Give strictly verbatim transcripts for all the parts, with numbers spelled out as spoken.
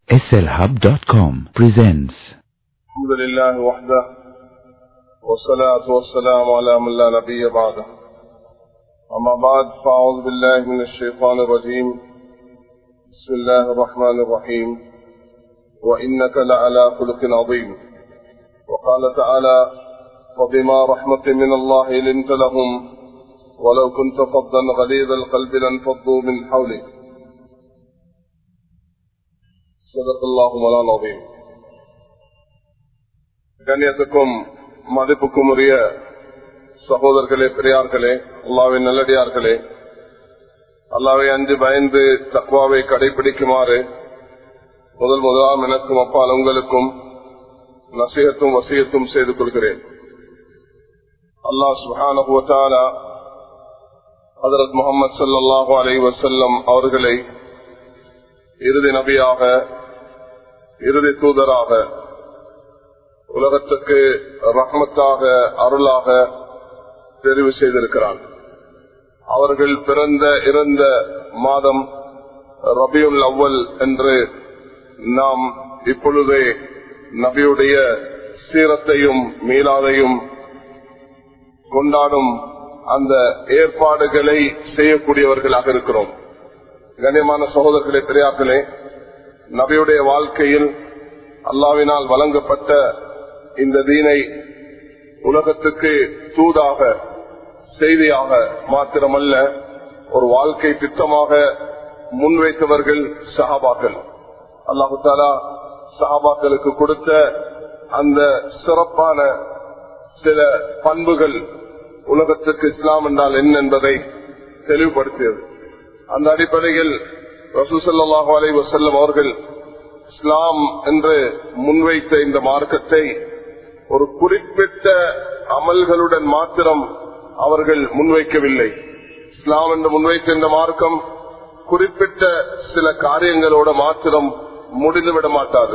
S L Hub dot com presents الحمد لله وحده والصلاة والسلام على من لا نبي بعده أما بعد فأعوذ بالله من الشيطان الرجيم بسم الله الرحمن الرحيم وإنك لعلى خلق عظيم وقال تعالى وبما رحمة من الله لنت لهم ولو كنت فظا غليظ القلب لانفضوا من حولك صدق الله مولانا العظيم. கண்ணியத்துக்கும் மதிப்புக்கும் உரிய சகோதரர்களே, பெரியார்களே, அல்லாஹ்வின் நல்லடியார்களே, அல்லாஹ்வை அஞ்சு பயந்து தக்வாவை கடைபிடிக்குமாறு முதல் முதலாம் எனக்கும் அப்பால் உங்களுக்கும் நசீஹத்தும் வசியத்தும் செய்து கொள்கிறேன். அல்லாஹ் சுப்ஹானஹு வ தஆலா ஹஜ்ரத் முஹம்மது ஸல்லல்லாஹு அலைஹி வஸல்லம் அவர்களை இறுதி நபியாக, இறுதி தூதராக, உலகத்துக்கு ரஹ்மத்தாக, அருளாக தெரிவு செய்திருக்கிறான். அவர்கள் பிறந்த இறந்த மாதம் ரபியுல் அவ்வல் என்று நாம் இப்பொழுதே நபியுடைய சீரத்தையும் மீலாதையும் கொண்டாடும் அந்த ஏற்பாடுகளை செய்யக்கூடியவர்களாக இருக்கிறோம். கண்ணியமான சகோதரர்களே, பெரியார்களே, நபியுடைய வாழ்க்கையில் அல்லாஹ்வினால் வழங்கப்பட்ட இந்த தீனை உலகத்துக்கு தூதாக, செய்தியாக மாத்திரமல்ல, ஒரு வாழ்க்கை திட்டமாக முன்வைத்தவர்கள் சஹாபாக்கள். அல்லாஹு தஆலா சஹாபாக்களுக்கு கொடுத்த அந்த சிறப்பான சில பண்புகள் உலகத்துக்கு இஸ்லாம் என்றால் என்ன என்பதை தெளிவுபடுத்தியது. அந்த அடிப்படையில் ரசூல் ஸல்லல்லாஹு அலைஹி வஸல்லம் அவர்கள் இஸ்லாம் என்று முன்வைத்த இந்த மார்க்கத்தை ஒரு குறிப்பிட்ட அமல்களுடன் மாத்திரம் அவர்கள் முன்வைக்கவில்லை. இஸ்லாம் என்று முன்வைத்த இந்த மார்க்கம் குறிப்பிட்ட சில காரியங்களோட மாத்திரம் முடிந்துவிட மாட்டாது.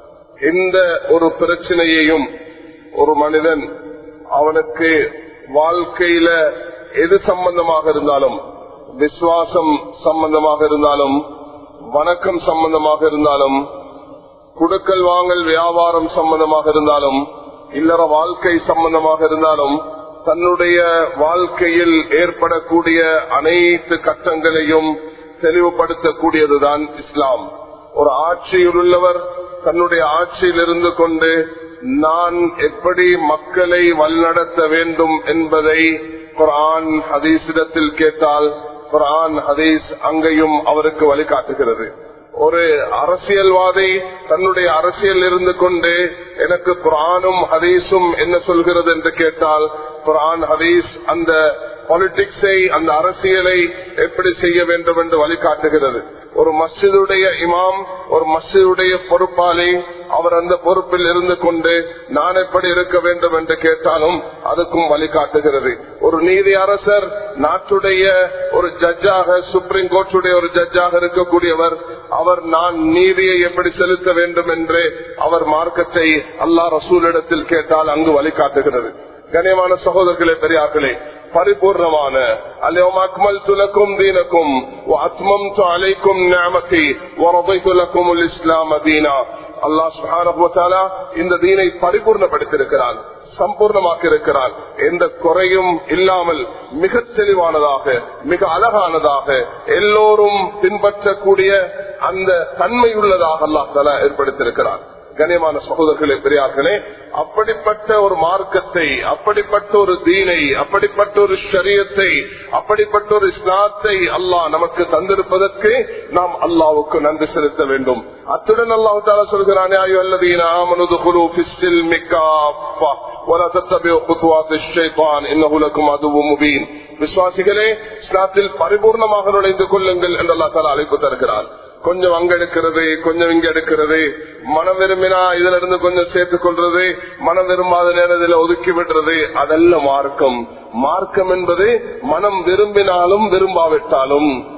எந்த ஒரு பிரச்சனையையும் ஒரு மனிதன் அவனுக்கு வாழ்க்கையில எது சம்பந்தமாக இருந்தாலும், விசுவாசம் சம்பந்தமாக இருந்தாலும், வணக்கம் சம்பந்தமாக இருந்தாலும், குடுக்கல் வாங்கல் வியாபாரம் சம்பந்தமாக இருந்தாலும், இல்லற வாழ்க்கை சம்பந்தமாக இருந்தாலும், தன்னுடைய வாழ்க்கையில் ஏற்படக்கூடிய அனைத்து கட்டங்களையும் தெளிவுபடுத்தக்கூடியதுதான் இஸ்லாம். ஒரு ஆட்சியில் உள்ளவர் தன்னுடைய ஆட்சியில் இருந்து கொண்டு நான் எப்படி மக்களை வழிநடத்த வேண்டும் என்பதை குர்ஆன் ஹதீஸிடத்தில் கேட்டால் குர்ஆன் ஹதீஸ் அங்கேயும் அவருக்கு வழிகாட்டுகிறது. ஒரு அரசியல்வாதி தன்னுடைய அரசியல் இருந்து கொண்டு எனக்கு குர்ஆனும் ஹதீஸும் என்ன சொல்கிறது என்று கேட்டால் குர்ஆன் ஹதீஸ் அந்த பாலிடிக்ஸை, அந்த அரசியலை எப்படி செய்ய வேண்டும் என்று வழிகாட்டுகிறது. ஒரு மஸ்ஜிதுடைய இமாம், ஒரு மஸ்ஜிதுடைய பொறுப்பாளி, அவர் அந்த பொறுப்பில் இருந்து கொண்டு நான் எப்படி இருக்க வேண்டும் என்று கேட்டாலும் அதுக்கும் வழிகாட்டுகிறது. ஒரு நீதி அரசர் நாட்டுடைய ஒரு ஜட்ஜாக, சுப்ரீம் கோர்ட்டுடைய ஒரு ஜட்ஜாக இருக்கக்கூடியவர், அவர் நான் நீதியை எப்படி செலுத்த வேண்டும் என்று அவர் மார்க்கத்தை அல்லாஹ் ரசூலிடத்தில் கேட்டால் அங்கு வழிகாட்டுகிறது. கண்ணியமான சகோதரர்களே, பெரியார்களே, பரிபூர்ணமான அல்யௌம அக்மல்து லக்கும் தீனக்கும் வ அத்மம்து அலைக்கும் நிஅமதி வ ரضيت لكم الاسلام دينا. அல்லாஹ் சுப்ஹானஹு வ தஆலா இந்த தீனை பரிபூர்ணப்படுத்தியிருக்கிறான், சம்பூர்ணமாக்கி இருக்கிறான். எந்த குறையும் இல்லாமல் மிக தெளிவானதாக, மிக அழகானதாக, எல்லோரும் பின்பற்றக்கூடிய அந்த தன்மை உள்ளதாக அல்லாஹ் தஆலா ஏற்படுத்தியிருக்கிறான். கண்ணியமான சகோதரர்களே, பெரியார்களே, அப்படிப்பட்ட ஒரு மார்க்கத்தை, அப்படிப்பட்ட ஒரு தீனை, அப்படிப்பட்ட ஒரு ஷரியத்தை, அப்படிப்பட்ட ஒரு இஸ்லாத்தை அல்லாஹ் நமக்கு தந்திருப்பதற்கு நாம் அல்லாஹ்வுக்கு நன்றி செலுத்த வேண்டும். அத்துடன் அல்லாஹ் தஆலா சொல்கிறான், யா அய்யுஹல்லதீன ஆமனு துகுலு ஃபிஸ்ஸில்மி காஃபா வலா தத்தபிஉ குதுவாத்திஷ் ஷைத்தான் இன்னஹு லகும் அதுவ்வும் முபீன். விசுவாசிகளே, இஸ்லாத்தில் பரிபூர்ணமாக நுழைந்து கொள்ளுங்கள் என்று அல்லாஹ் தஆலா அழைப்பு தருகிறான். கொஞ்சம் அங்க எடுக்கிறது, கொஞ்சம் இங்க எடுக்கிறது, மனம் விரும்பினா இதுல இருந்து கொஞ்சம் சேர்த்துக் கொள்றது, மனம் விரும்பாத நேரத்தில் ஒதுக்கி விடுறது, அதல்ல மார்க்கம். மார்க்கம் என்பது மனம் விரும்பினாலும் விரும்பாவிட்டாலும்,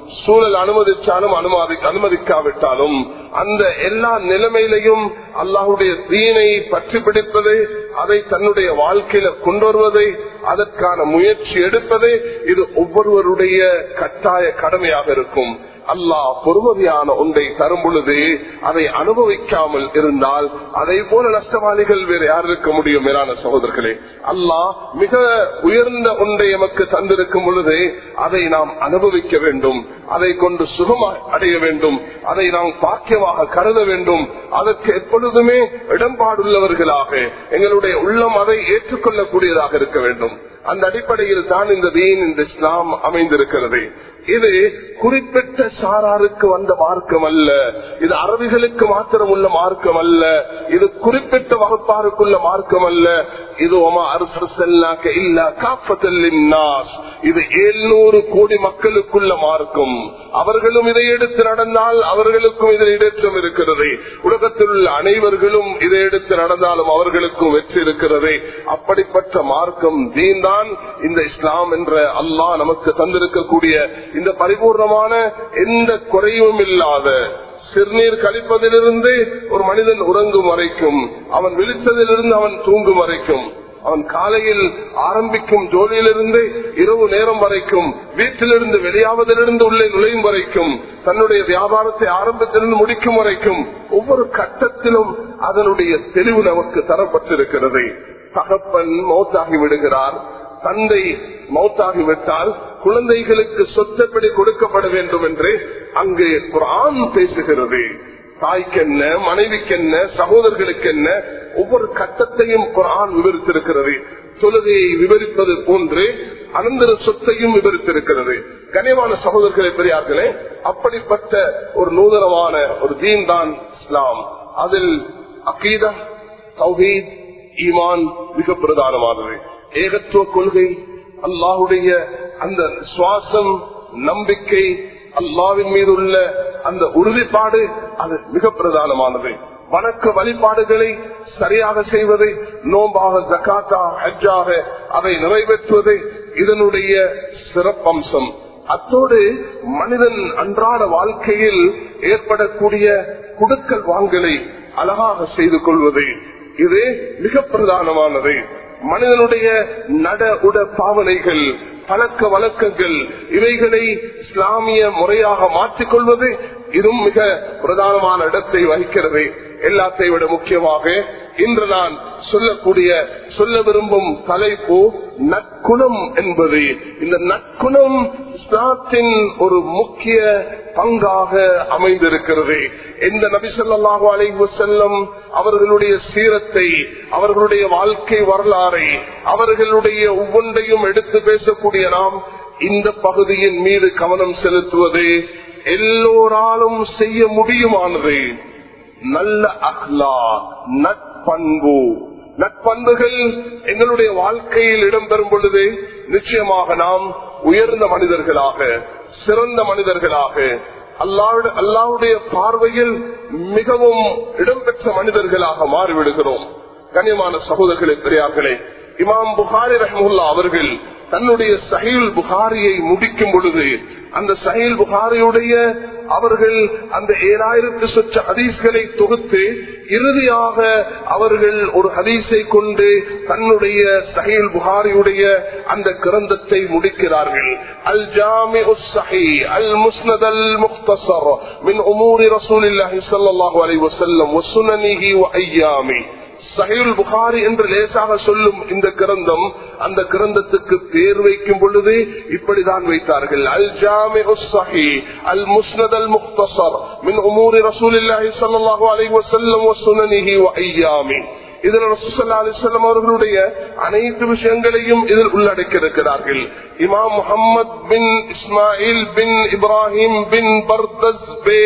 சூழல் அனுமதிச்சாலும் அனுமதி அனுமதிக்காவிட்டாலும் அந்த எல்லா நிலைமையிலையும் அல்லாஹுடைய தீனை பற்றி பிடிப்பது, அதை தன்னுடைய வாழ்க்கையில கொண்டு வருவதை, அதற்கான முயற்சி எடுப்பது, இது ஒவ்வொருவருடைய கட்டாய கடமையாக இருக்கும். அல்லாஹ் பொறுமதியான ஒன்றை தரும் பொழுது அதை அனுபவிக்காமல் இருந்தால் அதை போல நஷ்டவாளிகள் வேறு யார் இருக்க முடியும்? மேலான சகோதரர்களே, அல்லாஹ் மிக உயர்ந்த ஒன்றை எமக்கு தந்திருக்கும் பொழுது அதை நாம் அனுபவிக்க வேண்டும், அதை கொண்டு சுகம் அடைய வேண்டும், அதை நாம் பாக்கியமாக கருத வேண்டும். அதற்கு எப்பொழுதுமே இடம்பாடுள்ளவர்களாக எங்களுடைய உள்ளம் அதை ஏற்றுக்கொள்ளக்கூடியதாக இருக்க வேண்டும். அந்த அடிப்படையில் தான் இந்த தீன், இந்த இஸ்லாம் அமைந்திருக்கிறது. இது குறிப்பிட்ட சாராருக்கு வந்த மார்க்கம் அல்ல, இது அரபிகளுக்கு மாத்திரம் உள்ள மார்க்கம் அல்ல, இது குறிப்பிட்ட வகுப்பாருக்குள்ள மார்க்கம் அல்ல. இது இது எழுநூறு கோடி மக்களுக்குள்ள மார்க்கம். அவர்களும் இதை எடுத்து நடந்தால் அவர்களுக்கும் இதில் இடேற்றம் இருக்கிறது. உலகத்தில் உள்ள அனைவர்களும் இதை எடுத்து நடந்தாலும் அவர்களுக்கும் வெற்றி இருக்கிறது. அப்படிப்பட்ட மார்க்கம் தீன் தான் இந்த இஸ்லாம் என்ற அல்லாஹ் நமக்கு தந்திருக்கக்கூடிய இந்த பரிபூர்ணமான எந்த குறையும் இல்லாத, சிறுநீர் கழிப்பதிலிருந்து ஒரு மனிதன் உறங்கும் வரைக்கும், அவன் விழித்ததிலிருந்து அவன் தூங்கும் வரைக்கும், அவன் காலையில் ஆரம்பிக்கும் ஜோலியிலிருந்து இரவு நேரம் வரைக்கும், வீட்டிலிருந்து வெளியாவதிலிருந்து உள்ளே நுழையும் வரைக்கும், தன்னுடைய வியாபாரத்தை ஆரம்பத்திலிருந்து முடிக்கும் வரைக்கும், ஒவ்வொரு கட்டத்திலும் அதனுடைய தெளிவு நமக்கு தரப்பட்டிருக்கிறது. தகப்பன் மௌத்தாகி விடுகிறார், தந்தை மௌத்தாகிவிட்டால் குழந்தைகளுக்கு சொத்தப்படி கொடுக்கப்பட வேண்டும் என்று அங்கு குர்ஆன் பேசுகிறது. தாய்க்கென்ன, மனைவிக்கென்ன, சகோதரர்களுக்கென்ன ஒவ்வொரு கட்டத்தையும் குர்ஆன் விவரித்திருக்கிறது. தொழுகையை விவரிப்பது போன்று அனந்தர சொத்தையும் விவரித்திருக்கிறது. கனிவான சகோதரர்களே, பெரியார்களே, அப்படிப்பட்ட ஒரு நூதனமான ஒரு தீன் தான் இஸ்லாம். அதில் அகீதா, தௌஹீத், ஈமான் மிக பிரதானமானது. ஏகத்துவ கொள்கை, அல்லாஹுடைய அந்த சுவாசம், நம்பிக்கை, அல்லாஹ்வின் மீது உள்ள அந்த உறுதிப்பாடு, அது மிக பிரதானமானது. வணக்க வழிபாடுகளை சரியாக செய்வது, நோம்பாக, ஜகாத்தா, ஹஜ்ஜாக அதை நிறைவேற்றுவது இதனுடைய சிறப்பம்சம். அத்தோடு மனிதன் அன்றாட வாழ்க்கையில் ஏற்படக்கூடிய குடுக்கல் வாங்கலை அழகாக செய்து கொள்வது, இது மிக பிரதானமானது. மனிதனுடைய நட உட பாவனைகள், பழக்க வழக்கங்கள், இவைகளை இஸ்லாமிய முறையாக மாற்றிக்கொள்வது இதுவும் மிக பிரதானமான இடத்தை வகிக்கிறது. எல்லாத்தை விட முக்கியமாக இன்று நான் சொல்லக்கூடிய சொல்ல விரும்பும் தலைப்பு நற்குணம் என்பது. இந்த நற்குணம் இஸ்லாத்தின் ஒரு முக்கிய பங்காக அமைந்திருக்கிறது. இந்த நபி ஸல்லல்லாஹு அலைஹி வஸல்லம் அவர்களுடைய சீரத்தை, அவர்களுடைய வாழ்க்கை வரலாறை, அவர்களுடைய ஒவ்வொன்றையும் எடுத்து பேசக்கூடிய நாம் இந்த பகுதியின் மீது கவனம் செலுத்துவது எல்லோராலும் செய்ய முடியுமானது. நல்ல அஹ்லாக், நட்பண்பு, நட்பண்புகள் எங்களுடைய வாழ்க்கையில் இடம்பெறும் பொழுது நிச்சயமாக நாம் உயர்ந்த மனிதர்களாக, சிறந்த மனிதர்களாக, அல்லாஹ்வுடைய பார்வையில் மிகவும் இடம்பெற்ற மனிதர்களாக மாறிவிடுகிறோம். கண்ணியமான சகோதரர்களே, பெரியார்களே, இமாம் புகாரி ரஹ்மத்துல்லாஹி அவர்கள் தன்னுடைய சஹீஹுல் புகாரியை முடிக்கும் பொழுது அந்த சஹீஹுல் புகாரியுடைய அவர்கள் அந்த ஏழாயிரத்து சொச்ச ஹதீஸ்களை தொகுத்து இறுதியாக அவர்கள் ஒரு ஹதீஸை கொண்டு தன்னுடைய சஹீஹுல் புகாரியுடைய அந்த கிரந்தத்தை முடிக்கிறார்கள். அல் ஜாமிஉஸ் ஸஹீஹ் அல் முஸ்னத் அல் முக்தஸர் மின் உமூரி ரசூலில்லாஹி ஸல்லல்லாஹு அலைஹி வஸல்லம் வ சுனனிஹி வ அய்யாமி. சஹீஹுல் புகாரி என்று லேசாக சொல்லும் இந்த கிரந்தம், அந்த கிரந்தத்துக்கு பேர் வைக்கும் பொழுது இப்படிதான் வைத்தார்கள். அல் ஜாமிஉஸ் ஸஹீஹ் அல் முஸ்னத் அல் முக்தஸர் மின் உமூரி ரசூலில்லாஹி ஸல்லல்லாஹு அலைஹி வஸல்லம் வ சுனனிஹி வ அய்யாமி. இதில் ரசூல் ஸல்லல்லாஹு அலைஹி வஸல்லம் அவர்களுடைய அனைத்து விஷயங்களையும் இதில் உள்ளடக்கியிருக்கிறார்கள். இமாம் முஹம்மத் பின் இஸ்மாயில் பின் இப்ராஹிம் பின் பர்தஸ் பே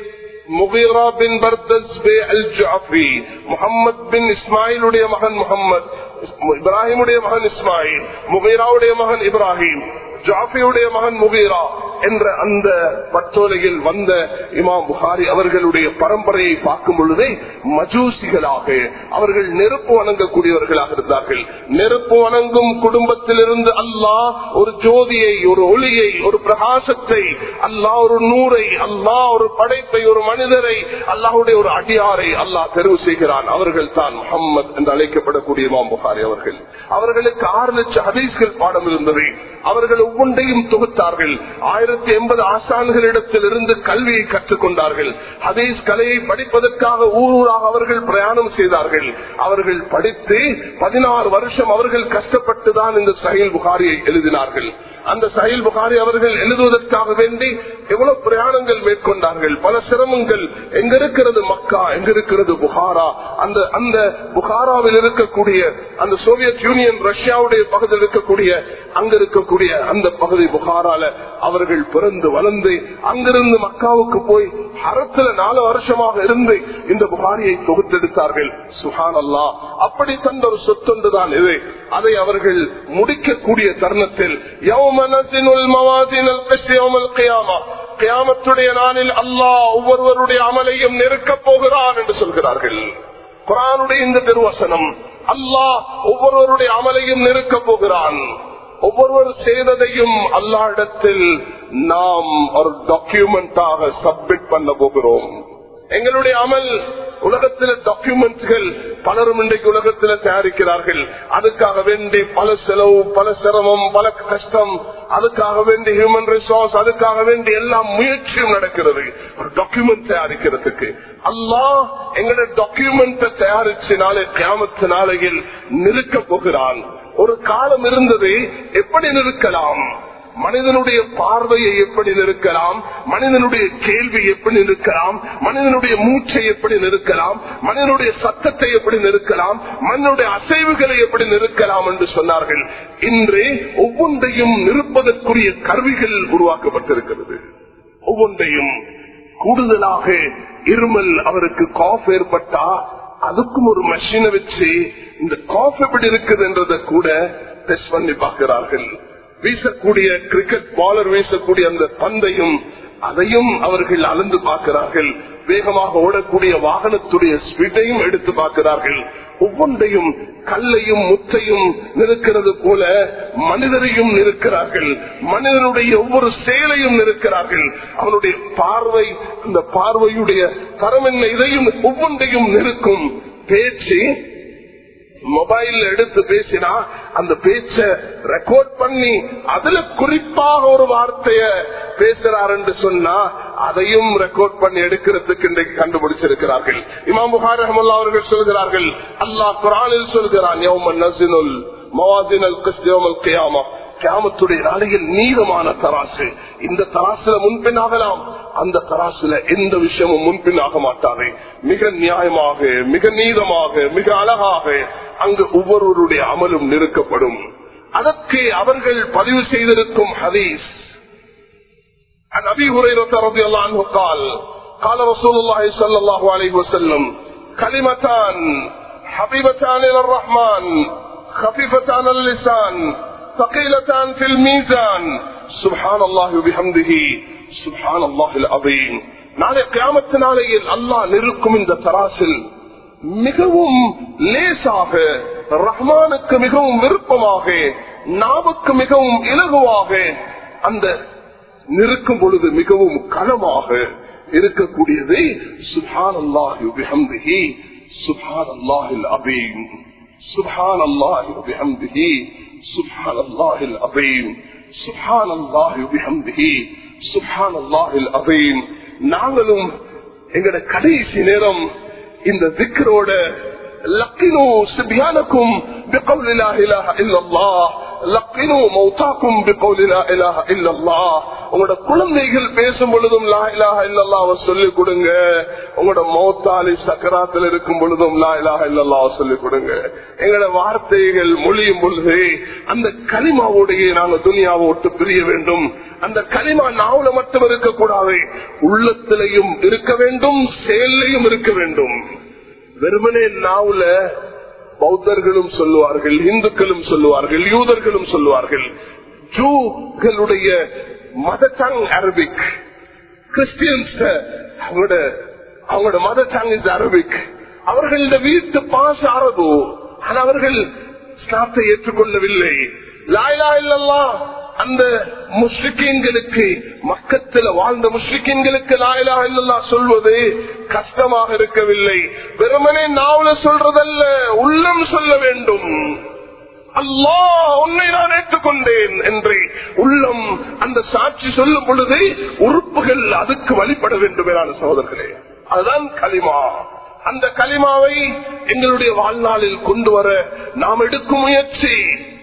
முகீரா பின் பர்தஸ் பே அல் ஜாஃபி, முஹம்மத் பின் இஸ்மாயிலுடைய மகன் முஹம்மத், இப்ராஹிமுடைய மகன் இஸ்மாயில், முகீராவுடைய மகன் இப்ராஹிம், ஜாஃபியுடைய மகன் முகீரா, என்ற அந்த பட்டோலையில் வந்த இமாம் புகாரி அவர்களுடைய பரம்பரையை பார்க்கும் பொழுதே மஜூசிகளாக அவர்கள் நெருப்பு வணங்கக்கூடியவர்களாக இருந்தார்கள். நெருப்பு வணங்கும் குடும்பத்திலிருந்து அல்லாஹ் ஒரு ஜோதியை, ஒரு ஒளியை, ஒரு பிரகாசத்தை, அல்லாஹ் ஒரு நூரை, அல்லாஹ் ஒரு படைப்பை, ஒரு மனிதரை, அல்லாஹுடைய ஒரு அடியாரை அல்லாஹ் தெரிவு செய்கிறான். அவர்கள் தான் முஹம்மது என்று அழைக்கப்படக்கூடிய இமாம் புகாரி அவர்கள். அவர்களுக்கு ஆறு லட்சம் ஹதீஸ்கள் பாடம் இருந்தது. அவர்கள் ஒவ்வொன்றையும் தொகுத்தார்கள். ஆயிரத்தி எண்பது ஆசான்களிடத்தில் இருந்து கல்வியை கற்றுக்கொண்டார்கள். ஹதீஸ் கலையை படிப்பதற்காக ஊரூராக அவர்கள் பிரயாணம் செய்தார்கள். அவர்கள் படித்து பதினாறு வருஷம் அவர்கள் கஷ்டப்பட்டுதான் இந்த சஹீல் புகாரியை எழுதினார்கள். அந்த சஹீல் புகாரி அவர்கள் எழுதுவதற்காக வேண்டி எவ்வளவு பிரயாணங்கள் மேற்கொண்டார்கள், பல சிரமங்கள். எங்க இருக்கிறது மக்கா, எங்க இருக்கிறது புகாரா, அந்த அந்த புகாராவில் இருக்கக்கூடிய அந்த சோவியத் யூனியன் ரஷ்யாவுடைய பகுதியில் இருக்கக்கூடிய அங்க இருக்கக்கூடிய அந்த பகுதி புகாரால அவர்கள் பிறந்து வளர்ந்து அங்கிருந்து மக்காவுக்கு போய் ஹரத்துல நாலு வருஷமாக இருந்து இந்த புகாரியை தொகுத்தெடுத்தார்கள். சுப்ஹானல்லாஹ், அப்படி தந்த ஒரு சொத்தொன்றுதான் இது. அதை அவர்கள் முடிக்கக்கூடிய தருணத்தில் கியாமத்துடைய நாளில் அல்லாஹ் ஒவ்வொருவருடைய அமலையும் நெருக்கப் போகிறான் என்று சொல்கிறார்கள். குர்ஆனுடைய இந்த திருவசனம், அல்லாஹ் ஒவ்வொருவருடைய அமலையும் நெருக்கப் போகிறான். ஒவ்வொருவர் செய்ததையும் அல்லாஹ்விடத்தில் நாம் ஒரு டாக்குமெண்டாக சப்மிட் பண்ண போகிறோம். எங்களுடைய அமல் உலகத்தில் டாக்குமெண்ட்கள் பலரும் இன்றைக்கு உலகத்தில் தயாரிக்கிறார்கள். அதுக்காக வேண்டி பல செலவு, பல சிரமம், பல கஷ்டம், அதுக்காக வேண்டி ஹியூமன் ரிசோர்ஸ், அதுக்காக வேண்டி எல்லாம் முயற்சியும் நடக்கிறது ஒரு டாக்குமெண்ட் தயாரிக்கிறதுக்கு. அல்லாஹ் எங்களுடைய டாக்குமெண்ட் தயாரிச்சினாலே கியாமத்து நாளையில் நிற்க போகிறான். ஒரு காலம் இருந்தது, எப்படி நிற்கலாம், மனிதனுடைய பார்வையை எப்படி நிற்கலாம், மனிதனுடைய கேள்வி எப்படி நிற்கலாம், மனிதனுடைய மூச்சை எப்படி நிற்கலாம், மனிதனுடைய சத்தத்தை எப்படி நிற்கலாம், மனிதனுடைய அசைவுகளை எப்படி நிற்கலாம் என்று சொன்னார்கள். இன்று ஒவ்வொன்றையும் நிற்பதற்குரிய கருவிகள் உருவாக்கப்பட்டிருக்கிறது. ஒவ்வொன்றையும் கூடுதலாக இருமல், அவருக்கு காஃப் ஏற்பட்டா அதுக்கும் ஒரு மெஷினை வச்சு இந்த காஃப் எப்படி இருக்குது என்றதை கூட டெஸ்ட் பண்ணி பார்க்கிறார்கள். வீசக்கூடிய கிரிக்கெட் பாலர் வீசக்கூடிய அந்த பந்தையும் அதையும் அவர்கள் அளந்து பார்க்கிறார்கள். வேகமாக ஓடக்கூடிய வாகனத்துடைய ஸ்பீடையும் எடுத்து பார்க்கிறார்கள். ஒவ்வொன்றையும் கல்லையும் முத்தையும் நிற்கிறது போல மனிதரையும் நிற்கிறார்கள். மனிதனுடைய ஒவ்வொரு செயலையும் நிற்கிறார்கள். அவனுடைய பார்வை, அந்த பார்வையுடைய தரம் என்ன, இதையும் ஒவ்வொன்றையும் நிற்கும். பேச்சு மொபைல் எடுத்து பேசினா அந்த பேச்ச ரெக்கார்ட் பண்ணி அதுல குறிப்பாக ஒரு வார்த்தைய பேசுறார் என்று சொன்னா அதையும் ரெக்கார்ட் பண்ணி எடுக்கிறதுக்கு இன்றைக்கு கண்டுபிடிச்சிருக்கிறார்கள். இமாம் புகாரி ரஹ்மத்துல்லாஹி அவர்கள் சொல்கிறார்கள், அல்லாஹ் குர்ஆனில் சொல்கிறான், யௌமன் நஸினுல் மவாசினல் கிஸ்த் யௌமல் கியாமah, கியாமத்துடைய நாளையில் நீளமான தராசு. இந்த தராசுல முன்பின் ஆகலாம், அந்த தராசுல எந்த விஷயமும் முன்பின் ஆக மாட்டாது. மிக நியாயமாக, மிக நீளமாக, மிக அழகாக அங்கு ஒவ்வொருவருடைய அமலும் நிறுக்கப்படும். அதற்கு அவர்கள் பதிவு செய்திருக்கும் ஹதீஸ், عن أبي هريرة رضي الله عنه قال قال رسول الله صلى الله عليه وسلم كلمتان حبيبتان إلى الرحمن خفيفتان اللسان ثقيلتان في الميزان سبحان الله وبحمده سبحان الله العظيم. நாளை கியாமத் நாளையில் அல்லாஹ் நிற்கும் இந்த தராசில் மிகவும் லேசாக, ரஹ்மானுக்கு மிகவும் விருப்பமாக, நாவுக்கு மிகவும் இலகுவாக அந்த நிற்கும் பொழுது மிகவும் கனமாக இருக்கக்கூடியது சுப்ஹானல்லாஹி வபிஹம்திஹி சுப்ஹானல்லாஹில் அஸீம் சுப்ஹானல்லாஹி வபிஹம்திஹி சுப்ஹானல்லாஹில் அஸீம் சுப்ஹானல்லாஹி வபிஹம்திஹி சுப்ஹானல்லாஹில் அஸீம். நாங்களும் எங்கட கடைசி நேரம் இந்த திக்ரோட லக்கினு சிப்யானக்கும் பிகௌலி லா இலாஹ இல்லல்லாஹ் லக்கினு மௌதாக்கும் பிகௌலி லா இலாஹ இல்லல்லாஹ். உங்களோட குழந்தைகள் பேசும் பொழுதும் லா இலாஹ இல்லல்லாஹ் சொல்லி கொடுங்க. உங்களோட மௌத்தாலி சக்கராத்தில் இருக்கும் பொழுதும் லா இலாஹ இல்லல்லாஹ் சொல்லி கொடுங்க. எங்களோட வார்த்தைகள் மொழியும் பொழுது அந்த கலிமாவோடைய நாங்க துனியாவை விட்டு பிரிய வேண்டும். அந்த கலிமா நாவுல மட்டும் இருக்கக்கூடாது, உள்ளத்திலையும் இருக்க வேண்டும், செயலையும் இருக்க வேண்டும். வெறுமனே நாவுல பௌத்தர்களும் சொல்லுவார்கள், இந்துக்களும் சொல்லுவார்கள், யூதர்களும் சொல்லுவார்கள், ஜூகளுடைய மதர் டங் அரபிக், கிறிஸ்டியன்ஸ் அவங்களோட அவங்களோட மதர் டங் இஸ் அரபிக். அவர்களோட வீட்டு பாச அரபு. ஆனால் அவர்கள் இஸ்லாத்தை ஏற்றுக்கொள்ளவில்லை. லா இலாஹா இல்லல்லாஹ் அந்த முஸ்லிம்களுக்கு, மக்கத்தில் வாழ்ந்த முஸ்லிம்களுக்கு லா இலாஹா இல்லல்லாஹ் சொல்வது கஷ்டமாக இருக்கவில்லை. வெறுமனே நாவல சொல்றதல்ல, உள்ளம் சொல்ல வேண்டும். அல்லாஹ் உன்னை நான் ஏற்றுக்கொண்டேன் என்று உள்ளம் அந்த சாட்சி சொல்லும் பொழுது உறுப்புகள் அதுக்கு வழிபட வேண்டும் என சகோதரர்களே, அதுதான் கலிமா. அந்த கலிமாவை எங்களுடைய வாழ்நாளில் கொண்டு வர நாம் எடுக்கும் முயற்சி.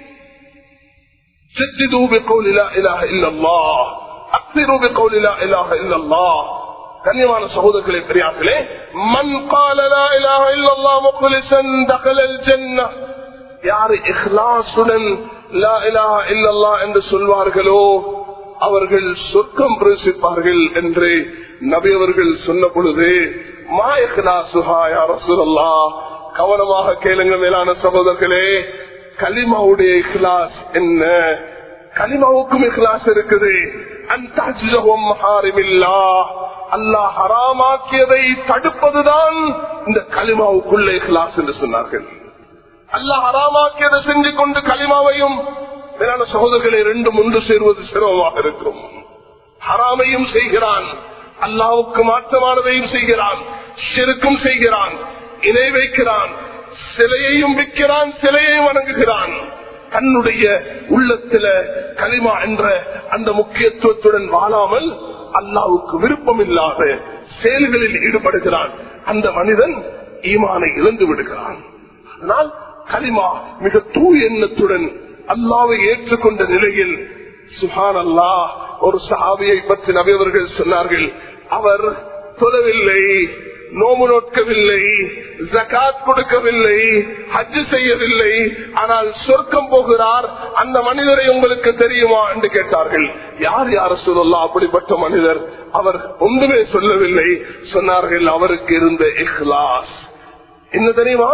கண்ணியமான சகோதரர்களே, பெரியார்களே, மன் கால லா இலாஹ இல்லல்லாஹ் முக்லிஸன் தகலல் ஜன்னஹ், யார் இஹ்லாசுடன் லா இலாஹா இல்லல்லாஹ் என்று சொல்வார்களோ அவர்கள் சொர்க்கம் பிரவேசிப்பார்கள் என்று நபி அவர்கள் சொன்ன பொழுது, மா இஹ்லாசுஹா யா ரசூலல்லாஹ், கவனமாக கேளுங்க மேலான சகோதரர்களே. கலிமாவுடைய இஹ்லாஸ் என்ன? கலிமாவுக்கும் இஹ்லாஸ் இருக்குது. அன்தஹ்ஜுஹும் மஹாரிமில்லாஹ், அல்லாஹ் ஹராமாக்கியதை தடுப்பதுதான் இந்த கலிமாவுக்குள்ள இஹ்லாஸ் என்று சொன்னார்கள். அல்லாஹ் ஹராமாக்கியதை செஞ்சு கொண்டு கலிமாவையும் மேலான சகோதரர்களை ரெண்டும் ஒன்று சேருவது சிரமமாக இருக்கும். ஹராமையும் செய்கிறான், அல்லாஹ்வுக்கு மாற்றமானதையும் செய்கிறான், ஷிர்க்கும் செய்கிறான், இணை வைக்கிறான், சிலையையும் விற்கிறான், சிலையையும் வணங்குகிறான். தன்னுடைய உள்ளத்தில கலிமா என்ற அந்த முக்கியத்துவத்துடன் வாழாமல் அல்லாஹ்வுக்கு விருப்பம் இல்லாத செயல்களில் ஈடுபடுகிறான். அந்த மனிதன் ஈமானை இழந்து விடுகிறான். அதனால் கலிமா மிக தூய எண்ணத்துடன் அல்லாஹ்வை ஏற்றுக்கொண்ட நிலையில், சுப்ஹான் அல்லாஹ், ஒரு சஹாபியை பற்றி நபி அவர்கள் சொன்னார்கள், அவர் தொழவில்லை, நோம்பு நோக்கவில்லை, ஜகாத் கொடுக்கவில்லை, ஹஜ் செய்யவில்லை, ஆனால் சொர்க்கம் போகிறார். அந்த மனிதரை உங்களுக்கு தெரியுமா என்று கேட்டார்கள். யார் யார் சொல்லலாம் அப்படிப்பட்ட மனிதர்? அவர் ஒன்றுமே சொல்லவில்லை. சொன்னார்கள், அவருக்கு இருந்த இஹ்லாஸ் என்ன தெரியுமா?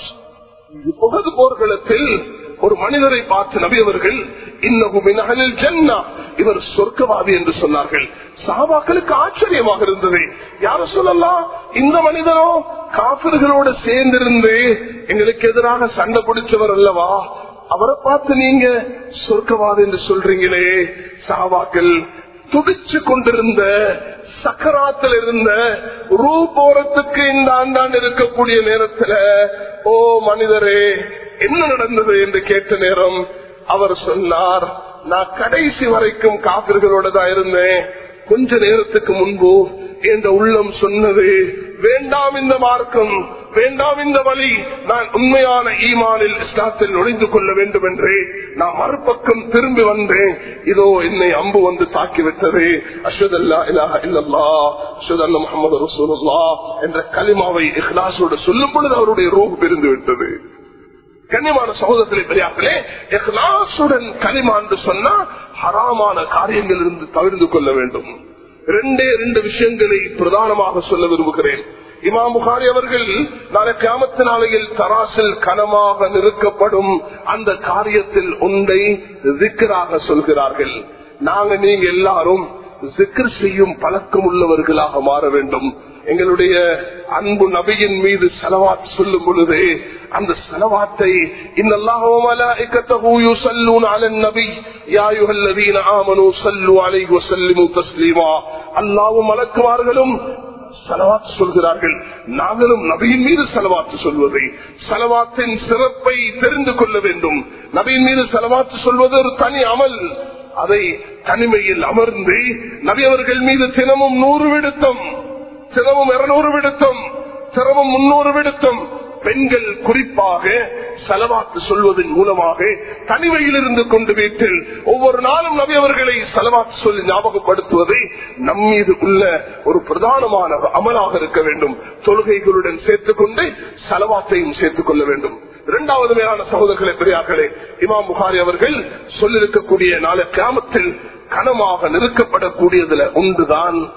உஹது போர்க்களத்தில் ஒரு மனிதரை பார்த்து நபி அவர்கள், இன்னஹு மின் அஹ்லில் ஜன்னah, இவர் சொர்க்கவாதி என்று சொன்னார்கள். சஹாபாக்களுக்கு ஆச்சரியமாக இருந்தது. யார் சொல்லலாம், இந்த மனிதனோ காபிர்களோடு சேர்ந்திருந்து எங்களுக்கு எதிராக சண்டை பிடிச்சவர் அல்லவா, அவரை பார்த்து நீங்க சொர்க்கவாதி என்று சொல்றீங்களே. சஹாபாக்கள் துடிச்சு கொண்டிருந்த, சக்கராத்தில் இருந்த, ரூ போறத்துக்கு இந்த ஆண்டாண்டு இருக்கக்கூடிய நேரத்துல, ஓ மனிதரே என்ன நடந்தது என்று கேட்ட நேரம் அவர் சொன்னார், நான் கடைசி வரைக்கும் காபிர்களோட தான் இருந்தேன். கொஞ்ச நேரத்துக்கு முன்பு என்ற உள்ளம் சொன்னது, வேண்டாம் இந்த மார்க்கம், வேண்டாம் இந்த வழி, நான் உண்மையான ஈமானில் இஸ்லாத்தில் நுழைந்து கொள்ள வேண்டும் என்று நான் மறுபக்கம் திரும்பி வந்தேன். இதோ என்னை அம்பு வந்து தாக்கிவிட்டது. அஷ்ஹது அல்லா இலாஹா இல்லல்லாஹ் அஷ்ஹது அன்ன முஹம்மது ரசூலுல்லாஹ் என்ற கலிமாவை இஹ்லாஸோடு சொல்லும் பொழுது அவருடைய ரூஹ் பிரிந்து விட்டது. கண்ணியமான சகோதரத்திலே பெரியார்களே, இஹ்லாஸுடன் கலிமா என்று சொன்னா ஹராமான காரியங்கள் இருந்து தவிர்த்து கொள்ள வேண்டும். ரெண்டே ரெண்டு விஷயங்களை பிரதானமாக சொல்ல விரும்புகிறேன். இமாம் புகாரி அவர்கள் நாளை கியாமத் நாளையில் தராசில் கனமாக நிறுக்கப்படும் அந்த காரியத்தில் ஒன்றை திக்ராக சொல்கிறார்கள். நாங்க நீங்க எல்லாரும் திக்ர் செய்யும் பழக்கம் உள்ளவர்களாக மாற வேண்டும். எங்களுடைய அன்பு நபியின் மீது ஸலவாத் சொல்லும் பொழுது அந்த ஸலவாத்தை இன்னல்லாஹு வ மலாயிகத்துஹு யுஸல்லூன அலன் நபி யா அய்யுஹல்லதீன ஆமனூ ஸல்லூ அலைஹி வ ஸல்லிமூ தஸ்லீமா, அல்லாஹ்வும் மலக்குமார்களும் ஸலவாத் சொல்கிறார்கள். நாங்களும் நபியின் மீது ஸலவாத் சொல்வதை, ஸலவாத்தின் சிறப்பை தெரிந்து கொள்ள வேண்டும். நபியின் மீது ஸலவாத் சொல்வது ஒரு தனி அமல். அதை தனிமையில் அமர்ந்து நபி அவர்கள் மீது தினமும் நூறு விடுத்தம், தினமும் இருநூறு விடுத்தம், தினமும் முன்னூறு விடுத்தம், பெண்கள் குறிப்பாக ஸலவாத் சொல்வதன் மூலமாக தனிமையில் இருந்து கொண்டு வீட்டில் ஒவ்வொரு நாளும் நபி அவர்களை ஸலவாத் சொல்லி ஞாபகப்படுத்துவதை நம் மீது உள்ள ஒரு பிரதானமான அமலாக இருக்க வேண்டும். தொழுகைகளுடன் சேர்த்துக் கொண்டு ஸலவாத்தையும் சேர்த்துக் கொள்ள வேண்டும். இரண்டாவது மேலான சகோதரர்களே பெரியார்களே, இமாம் புகாரி அவர்கள் சொல்லிருக்கக்கூடிய நாளை கியாமத்தில் கனமாக நிறுக்கப்படக்கூடியதுல ஒன்றுதான்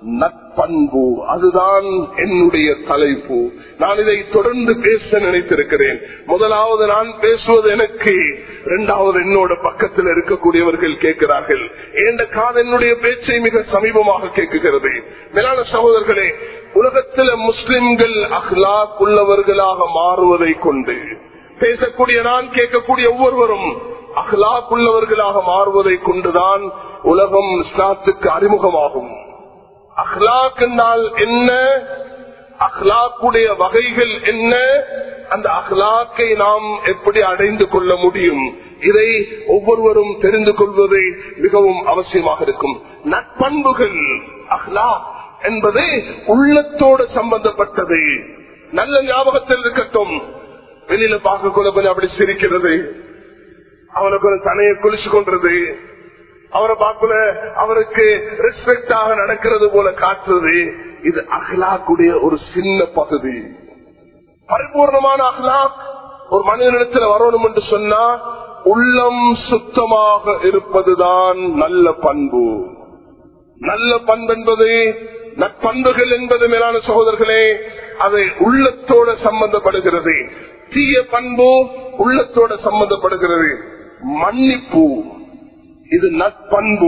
நட்பண்பு. அதுதான் என்னுடைய தலைப்பு. நான் இதை தொடர்ந்து பேச நினைத்திருக்கிறேன். முதலாவது நான் பேசுவது எனக்கு, இரண்டாவது என்னோட பக்கத்தில் இருக்கக்கூடியவர்கள் கேட்கிறார்கள். என்ற காது என்னுடைய பேச்சை மிக சமீபமாக கேட்குகிறது. மேலான சகோதரர்களே, உலகத்தில் முஸ்லிம்கள் அஹ்லாக் உள்ளவர்களாக மாறுவதை கொண்டு பேசக்கூடிய நான், கேட்கக்கூடிய ஒவ்வொருவரும் அஹ்லாக் உள்ளவர்களாக மாறுவதை கொண்டுதான் உலகம் இஸ்லாத்துக்கு அறிமுகமாகும். அஹ்லாக் என்றால் என்ன, அஹ்லாக்குடைய வகைகள் என்ன, அந்த அஹ்லாக்கை நாம் எப்படி அடைந்து கொள்ள முடியும், இதை ஒவ்வொருவரும் தெரிந்து கொள்வது மிகவும் அவசியமாக இருக்கும். நட்பண்புகள், அஹ்லாக் என்பது உள்ளத்தோடு சம்பந்தப்பட்டது. நல்ல ஞாபகத்தில் இருக்கட்டும். வெளியில பார்க்க கூட கொஞ்சம் அப்படி சிரிக்கிறது, அவனை கொஞ்சம் தனையை குளிச்சு கொண்டது, அவரை பார்க்கல அவருக்கு ரெஸ்பெக்டாக நடக்கிறது போல காட்டுறது, இது அஹ்லாக்குடைய ஒரு சின்ன பகுதி. பரிபூர்ணமான அஹ்லாக் ஒரு மனிதனிடத்தில் வரணும் என்று சொன்னா உள்ளம் சுத்தமாக இருப்பதுதான் நல்ல பண்பு. நல்ல பண்பு என்பது, நட்பண்புகள் என்பது மேலான சகோதரர்களே, அதை உள்ளத்தோட சம்பந்தப்படுகிறது. தீய பண்பு உள்ளத்தோட சம்பந்தப்படுகிறது. மன்னிப்பு, இது நட்பண்பு.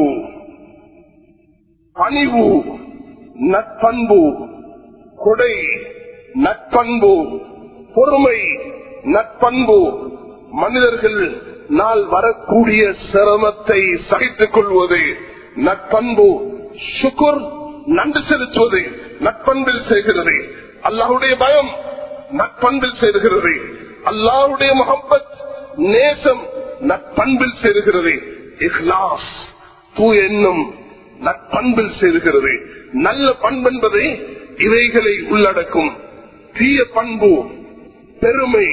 பணிவு நட்பண்பு. கொடை நட்பண்பு. பொறுமை நட்பண்பு. மனிதர்கள் நாள் வரக்கூடிய சிரமத்தை சகித்துக் கொள்வது நட்பண்பு. சுக்குர், நன்றி செலுத்துவது நட்பண்பில் செய்கிறது. அல்லாஹ்வுடைய பயம் நட்பண்பில் செய்கிறது. அல்லாஹ்வுடைய முஹப்பத், நேசம் நட்பண்பில் செய்கிறது. இஹ்லாஸ், தூய எண்ணம் நட்பண்பில் செய்கிறது. நல்ல பண்பு என்பது இவைகளை உள்ளடக்கும். தீய பண்பு பெருமை,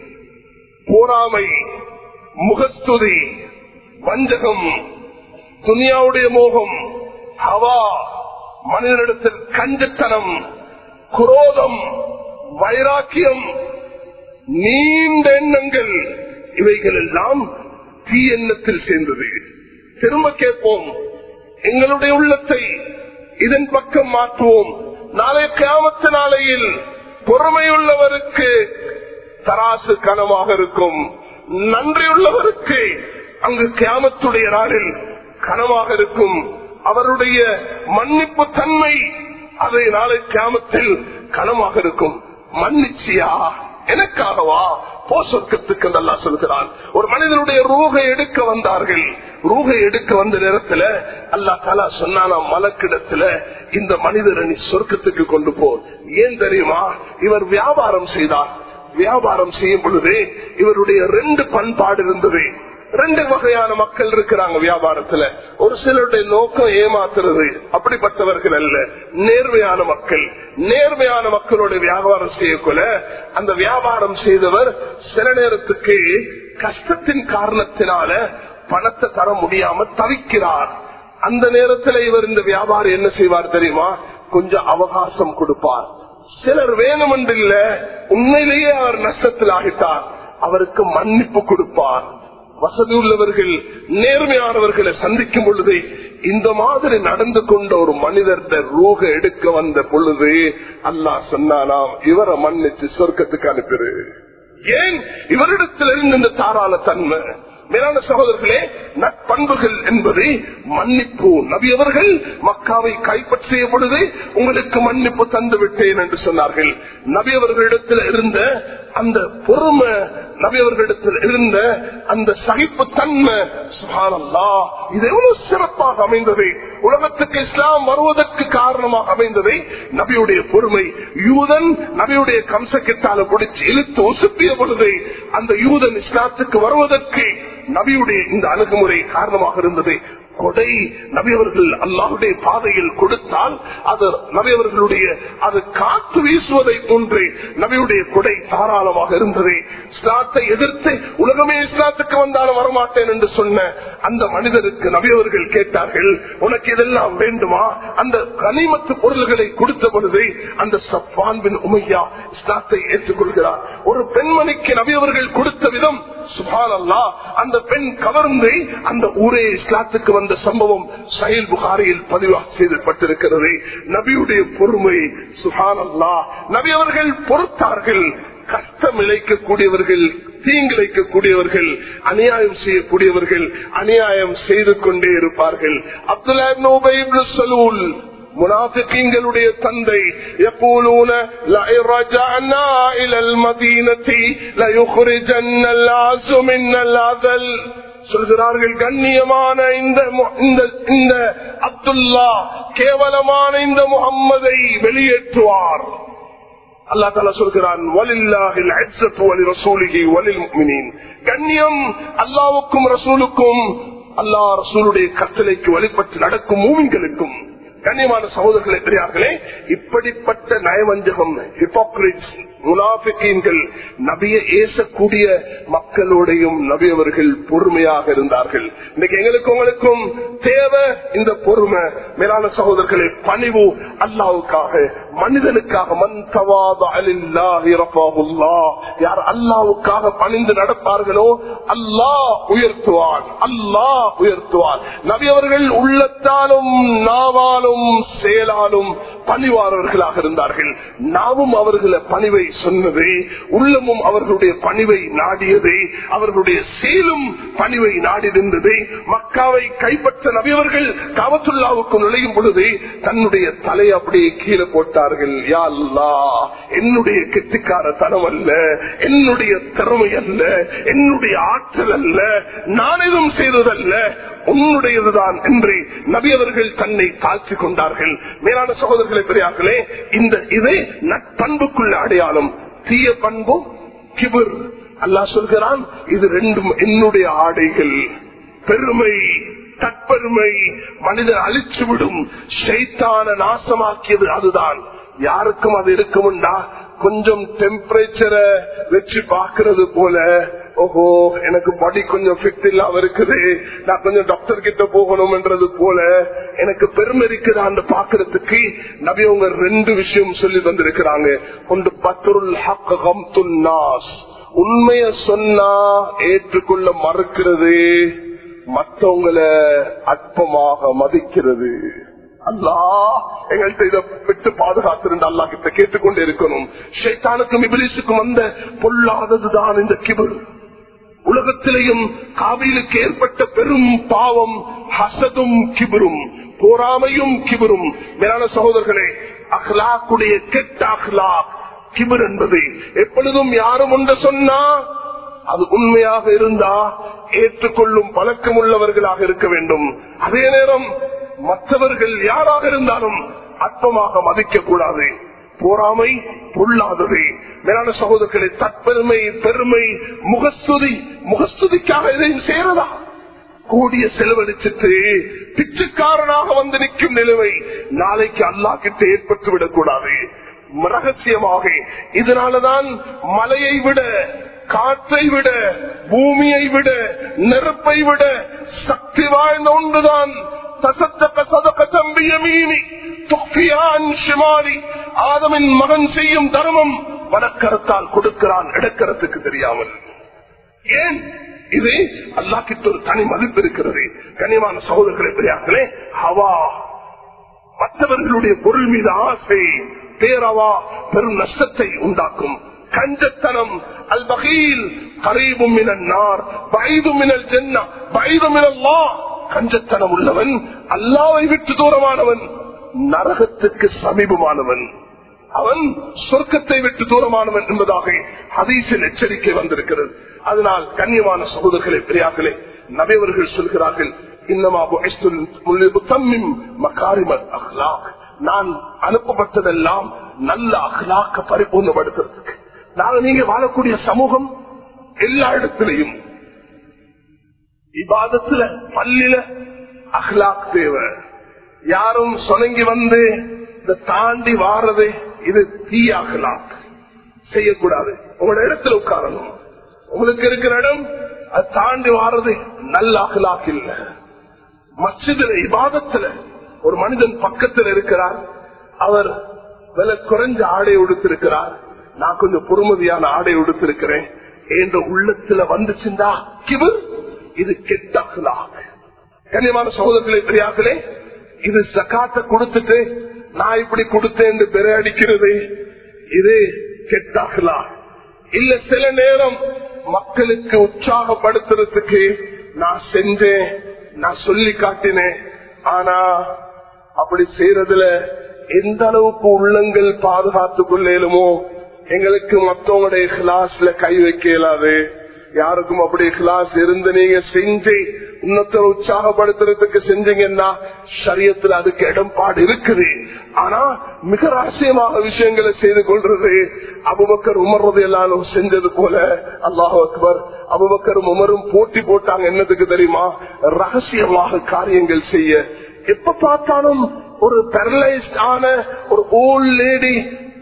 போராமை, முகஸ்துதி, வஞ்சகம், துனியாவுடைய மோகம், ஹவா, மனிதனிடத்தில் கஞ்சத்தனம், குரோதம், வைராக்கியம், நீண்ட எண்ணங்கள், இவைகள் எல்லாம் தீ எண்ணத்தில் சேர்ந்தது. திரும்ப கேட்போம், எங்களுடைய உள்ளத்தை இதன் பக்கம் மாற்றுவோம். நாளை கியாமத்து நாளையில் பொறுமையுள்ளவருக்கு தராசு கனமாக இருக்கும், நன்றியுள்ளவருக்கு அங்கு கியாமத்துடைய நாளில் கனமாக இருக்கும். அவருடைய மன்னிப்பு தன்மை அதை நாளை கியாமத்தில் கனமாக இருக்கும். மன்னிச்சியா, எனக்காகவா போ சொர்க்கத்துக்கு அல்லாஹ் சொல்கிறான். ஒரு மனிதனுடைய ரூகை எடுக்க வந்தார்கள். ரூகை எடுக்க வந்த நேரத்தில் அல்லாஹ் தஆலா சொன்னானா மலக்கிடத்துல, இந்த மனிதரை நீ சொர்க்கத்துக்கு கொண்டு போ. ஏன் தெரியுமா? இவர் வியாபாரம் செய்தார். வியாபாரம் செய்யும் பொழுது இவருடைய ரெண்டு பண்பாடு இருந்தது. ரெண்டு வகையான மக்கள் இருக்கிறாங்க வியாபாரத்துல. ஒரு சிலருடைய நோக்கம் ஏமாத்துறது, அப்படிப்பட்டவர்கள் அல்ல. நேர்மையான மக்கள், நேர்மையான மக்களோட வியாபாரம் செய்யக்குள்ள அந்த வியாபாரம் செய்தவர் சில நேரத்துக்கு கஷ்டத்தின் காரணத்தினால பணத்தை தர முடியாம தவிக்கிறார். அந்த நேரத்தில் இவர் இந்த வியாபாரி என்ன செய்வார் தெரியுமா? கொஞ்சம் அவகாசம் கொடுப்பார். சிலர் வேணுமென்றில்ல, உண்மையிலேயே அவர் நஷ்டத்தில் ஆகிட்டார், அவருக்கு மன்னிப்பு கொடுப்பார். வசதி உள்ளவர்கள், நேர்மையானவர்களை சந்திக்கும் பொழுது இந்த மாதிரி நடந்து கொண்ட ஒரு மனிதர் ரூக எடுக்க வந்த பொழுது அல்லாஹ் சொன்னானாம், இவரை மன்னிச்சு சொர்க்கத்துக்கு அனுப்பிடு. ஏன்? இவரிடத்திலிருந்து இந்த தாராள தன்மை. மேலான சகோதரர்களே, நட்பண்புகள் என்பது மன்னிப்பு. நபி அவர்கள் மக்காவை கைப்பற்றிய பொழுது உங்களுக்கு மன்னிப்பு தந்து விட்டேன் என்று சொன்னார்கள். நபி அவர்களிடத்தில் இருந்த அந்த பொறுமை, நபி அவர்களிடத்தில் இருந்த அந்த சகிப்பு தன்மை, சுப்ஹானல்லாஹ், இது எவ்வளவு சிறப்பாக அமைந்தது. உலகத்துக்கு இஸ்லாம் வருவதற்கு காரணமாக அமைந்ததை நபியுடைய பொறுமை. யூதன் நபியுடைய கம்சக்கிட்டால பிடிச்சு இழுத்து உசுப்பிய பொழுது அந்த யூதன் இஸ்லாத்துக்கு வருவதற்கு நபியுடைய இந்த அணுகுமுறை காரணமாக இருந்தது. கொடை நபியவர்கள் அல்லாஹுடைய பாதையில் கொடுத்தால் அது நபியவர்களுடைய அது காத்து வீசுவதை போன்று நபியுடைய கொடை தாராளமாக இருந்தது. இஸ்லாத்தை எதிர்த்து உலகமே இஸ்லாத்துக்கு வந்தாலும் வரமாட்டேன் என்று சொன்ன அந்த மனிதருக்கு நபியவர்கள் கேட்டார்கள், உனக்கு இதெல்லாம் வேண்டுமா? அந்த கனிமத்து பொருள்களை கொடுத்த பொழுது அந்த சஃப்வான் பின் உமையா இஸ்லாத்தை ஏற்றுக்கொள்கிறார். ஒரு பெண்மணிக்கு நபியவர்கள் கொடுத்த விதம் சுப்ஹானல்லாஹ், அந்த பெண் கவர்ந்து அந்த ஊரே இஸ்லாத்துக்கு வந்த சம்பவம் சஹீஹ் புகாரியில் பதிவு செய்யப்பட்டிருக்கிறது. நபியுடைய பொறுமை சுப்ஹானல்லாஹ். நபி அவர்கள் பொறுத்தார்கள். கஷ்டம் இழைக்கக்கூடியவர்கள், தீங்கிழைக்கக்கூடியவர்கள், அநியாயம் செய்யக்கூடியவர்கள் அநியாயம் செய்து கொண்டே இருப்பார்கள். அப்துல்லா இப்னு உபை இப்னு சலூல் முனாஃபிகீன்களுடைய தந்தை, يقولون لئن رجعنا الى المدينه ليخرجن العز منا الأذل. சொல்கிறார்கள், கண்ணியமான இந்த இந்த அப்துல்லா கேவலமான இந்த முஹம்மதை வெளியேற்றுவார். அல்லாஹ் தஆலா சொல்கிறான், வலில்லாஹில் இஸ்ஸத்து வலிரசூலிஹி வலில்முஃமினீன். கண்ணியம் அல்லாஹ்வுக்கும் ரசூலுக்கும், அல்லாஹ் ரசூலுடைய கட்டளைக்கு வழிபட்டு நடக்கும் மூமின்களுக்கும். கண்ணியமான சகோதரர்களே, பெரியார்களே, இப்படிப்பட்ட நயவஞ்சகம், ஹிப்போக்ரிட்ஸ், முனாஃபிகீன்கள், நபியை ஏசக்கூடிய மக்களோடையும் நபி அவர்கள் பொறுமையாக இருந்தார்கள். இன்னைக்கு எங்களுக்கு உங்களுக்கும் தேவை இந்த பொறுமை. மேலான சகோதரர்களே, பணிவு அல்லாஹ்வுக்காக, மனிதனுக்காக. மன் தவாதஅ லில்லாஹி ரஃபஅஹுல்லாஹ். யார் அல்லாஹ்வுக்காக பணிந்து நடப்பார்களோ அல்லாஹ் உயர்த்துவான், அல்லாஹ் உயர்த்துவான். நபி அவர்கள் உள்ளத்தாலும் நாவாலும் செயலாலும் பணிவாளர்களாக இருந்தார்கள். நாமும் அவர்களை பணிவை சொன்னது, உள்ளமும் அவர்களுடைய பணிவை நாடியது, அவர்களுடைய செயலும் பணிவை நாடியிருந்தது. மக்காவை கைப்பற்ற நபியவர்கள் காபத்துல்லாவுக்கு நுழையும் பொழுது தன்னுடைய தலை அப்படியே கீழே போட்டார்கள். யா அல்லாஹ், என்னுடைய கெட்டிக்கார தனம் அல்ல, என்னுடைய திறமை அல்ல, என்னுடைய ஆற்றல் அல்ல, நான் எதுவும் செய்ததல்ல, உன்னுடையதுதான் என்று நபியவர்கள் தன்னை தாழ்த்தி கொண்டார்கள். மேலான சகோதரர்களே, பெரியார்களே, இந்த இது நட்பண்புக்குள்ள அடையாளம். தீய பண்பும் கிபர். அல்லாஹ் சொல்கிறான், இது ரெண்டும் என்னுடைய ஆடைகள். பெருமை, தற்பெருமை மனிதன் அழிச்சுவிடும். ஷைத்தான நாசமாக்கியது அதுதான். யாருக்கும் அது இருக்கும்டா, கொஞ்சம் டெம்பரேச்சரை வச்சு பாக்குறது போல, ஓஹோ எனக்கு பாடி கொஞ்சம் ஃபிட் இல்லாம இருக்குது, நான் கொஞ்சம் டாக்டர் கிட்ட போகணும் என்றது போல எனக்கு பெருமை இருக்குதான்னு பாக்குறதுக்கு நபி அவங்க ரெண்டு விஷயம் சொல்லி வந்திருக்கிறாங்க. ஒன்று பத்ருல் ஹக் கம்துன் நாஸ், உண்மைய சொன்னா ஏற்றுக்கொள்ள மறுக்கிறது, மற்றவங்களை அற்பமாக மதிக்கிறது. அல்லாஹ் எங்கள்கிட்ட இதை விட்டு பாதுகாத்திருந்த அல்லாஹ் கிட்ட கேட்டுக்கொண்டே இருக்கணும். ஷைத்தானுக்கும் இப்லீசுக்கும் வந்த பொல்லாததுதான் இந்த கிபர். உலகத்திலேயும் காபிலுக்கு ஏற்பட்ட பெரும் பாவம் ஹசதும் கிபரும், போராமையும் கிபரும். மேலான சகோதரர்களே, அஹ்லாக்குடைய கெட்ட அஹ்லாக் கிபர் என்பது எப்பொழுதும் யாரும் ஒன்று சொன்னா அது உண்மையாக இருந்தா ஏற்றுக்கொள்ளும் பழக்கம் உள்ளவர்களாக இருக்க வேண்டும். அதே நேரம் மற்றவர்கள் யாராக இருந்தாலும் அற்பமாக மதிக்க கூடாது. போராமை பொல்லாதது. மேலான சகோதரர்களை, தற்பெருமை, பெருமை, முகஸ்துதி, முகஸ்துதிக்காக எதையும் செய்யறதா? கூடிய செலவழிச்சிட்டு பிச்சைக்காரனாக வந்து நிற்கும் நிலைமை நாளைக்கு அல்லாஹ் கிட்ட ஏற்பட்டு விடக்கூடாது. ரகசியமாக. இதனாலதான் மலையை விட, காற்றை விட, பூமியை விட, நெருப்பை விட சக்தி வாய்ந்த ஒன்றுதான் ஆதமின் மகன் செய்யும் தர்மம் வடக்கரத்தால் கொடுக்கிறான், இடக்கரத்துக்கு தெரியாமல். ஏன்? இது அல்லாஹ் கிட்ட ஒரு தனி மதிப்பு இருக்கிறது. கனிமான சகோதரர்களே, பெரியார்களே, ஹவா, மற்றவர்களுடைய பொருள் மீது ஆசை, பேரவா பெரும் நஷ்டத்தை உண்டாக்கும். கஞ்சத்தனம், அல் பகீல் கரீபும் மினன் நார் பைதும் மினல் ஜன்னah பைதும் மினல்லாஹ். கஞ்சத்தனம் உள்ளவன் அல்லாஹ்வை விட்டு தூரமானவன், நரகத்துக்கு சமீபமானவன், அவன் சொர்க்கத்தை விட்டு தூரமானவன் என்பதாக ஹதீஸில் எச்சரிக்கை வந்திருக்கிறது. அதனால் கண்ணியமான சகோதரர்களே, பெரியார்களே, நபியவர்கள் சொல்கிறார்கள், நான் அனுப்பப்பட்டதெல்லாம் நல்ல அஹ்லாக்க பரிபூர்ணப்படுத்துறதுக்கு. நாங்க நீங்க வாழக்கூடிய சமூகம் எல்லா இடத்திலையும் இபாதத்துல, பள்ளியில அஹ்லாக் தேவை. யாரும் சொனங்கி வந்து இதை தாண்டி வாரது, இது தீய அஹ்லாக் செய்யக்கூடாது. உங்களோட இடத்துல உட்காரணும். உங்களுக்கு இருக்கிற இடம் அது தாண்டி வாரது நல்ல அஹ்லாக் இல்ல. மஸ்ஜிதுல, இபாதத்துல ஒரு மனிதன் பக்கத்தில் இருக்கிறார், அவர் விலை குறைஞ்ச ஆடை உடுத்திருக்கிறார், நான் கொஞ்சம் பொறுமதியான ஆடை உடுத்திருக்கிறேன், என்ற உள்ளத்துல வந்துச்சுண்டா கிபர், இது கெட்ட அக்லாக். கண்ணியமான சகோதரர்களே பெரியார்களே, இது ஜகாத்தை கொடுத்துட்டு நான் இப்படி கொடுத்தேன் பெற அடிக்கிறது, இது கெட்ட அக்லாக். இல்ல சில நேரம் மக்களுக்கு உற்சாகப்படுத்துறதுக்கு நான் செஞ்சேன், நான் சொல்லி காட்டினேன், ஆனா அப்படி செய்யறதுல எந்த அளவுக்கு உள்ளங்கள் பாதுகாத்துக் கொள்ளேலுமோ எங்களுக்கு மற்றவங்களுடைய கிளாஸ்ல கை வைக்க இயலாது. யாருக்கும் அப்படி கிளாஸ் இருந்து நீங்க செஞ்சு இன்னொருத்தர் உற்சாகப்படுத்துறதுக்கு செஞ்சீங்கன்னா ஷரியத்துல அதுக்கு இடம்பாடு இருக்குது. ஆனா மிக ரகசியமாக விஷயங்களை செய்து கொள்றது அபூபக்கர் உமர் ரலியல்லாஹு செஞ்சது போல. அல்லாஹு அக்பர். அபூபக்கரும் உமரும் போட்டி போட்டாங்க. என்னதுக்கு தெரியுமா? ரகசியமாக காரியங்கள் செய்ய. எப்ப பார்த்தாலும் ஒரு பேரலைஸ்ட் ஆன ஒரு ஓல்ட் லேடி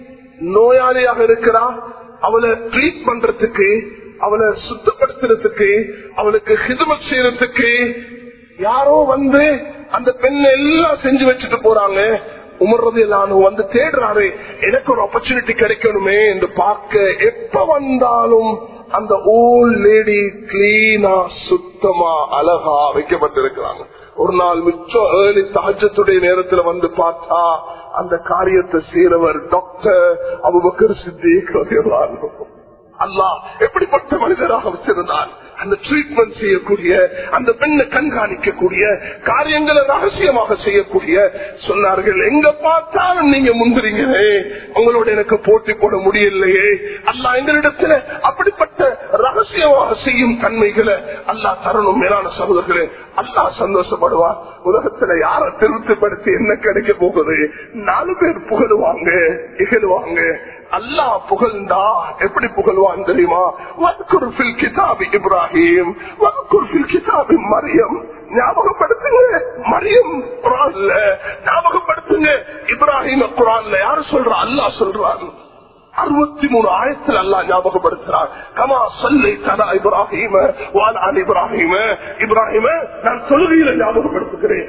நோயாளியாக இருக்கிறா, அவளை ட்ரீட் பண்றதுக்கு, அவளை சுத்தப்படுத்துறதுக்கு, அவளுக்கு ஹிதமத் செய்யறதுக்கு யாரோ வந்து அந்த பெண்ணை எல்லாம் செஞ்சு வச்சுட்டு போறாங்க. உமர் ரலியல்லாஹு வந்து தேடுறாரு, எனக்கு ஒரு ஆப்பர்ச்சுனிட்டி கிடைக்கணுமே என்று பார்க்க. எப்ப வந்தாலும் அந்த ஓல்ட் லேடி கிளீனா சுத்தமா அழகா வைக்கப்பட்டிருக்கிறாங்க. ஒரு நாள் மிச்சம் ஏர்லி தஹஜ்ஜுடைய நேரத்துல வந்து பார்த்தா அந்த காரியத்தை செய்யறவர் டாக்டர் அபூபக்கர் சித்திக் ரலியல்லாஹு. அல்லாஹ் எப்படிப்பட்ட மனிதராக வச்சிருந்தார். அந்த ட்ரீட்மெண்ட் செய்யக்கூடிய, அந்த பெண்ணை கண்காணிக்கக்கூடிய, காரியங்களை ரகசியமாக செய்யக்கூடிய. சொன்னார்கள், எங்க பார்த்தாலும் நீங்க முந்திரீங்களே, உங்களோட எனக்கு போட்டி போட முடியலையே. அல்லாஹ் எங்களிடத்துல அப்படிப்பட்ட ரகசியமாக செய்யும் தன்மைகளை அல்லாஹ் தரணும். மேலான சகோதரர்களே, அல்லாஹ் சந்தோஷப்படுவார். உலகத்துல யாரை திருப்திப்படுத்தி என்ன கிடைக்க போகுது? நாலு பேர் புகழுவாங்க, இகழுவாங்க. அல்லாஹ் புகழ்ந்தா எப்படி புகழ்வான் தெரியுமா? வத்குர் ஃபில் கிதாபி இப்ராஹிம் வத்குர் ஃபில் கிதாபி மரியம். ஞாபகப்படுத்துங்க மரியம் குர்ஆன்ல, ஞாபகப்படுத்துங்க இப்ராஹிம் குர்ஆன்ல. யாரு சொல்றா? அல்லாஹ் சொல்றான். அறுபத்தி மூணு ஆயத்தில் அல்லாஹ் ஞாபகப்படுத்துறான். கமா சொல்லி ததா இப்ராஹிம வான் இப்ராஹிம. இப்ராஹிம நான் தொழுகையில ஞாபகப்படுத்துகிறேன்.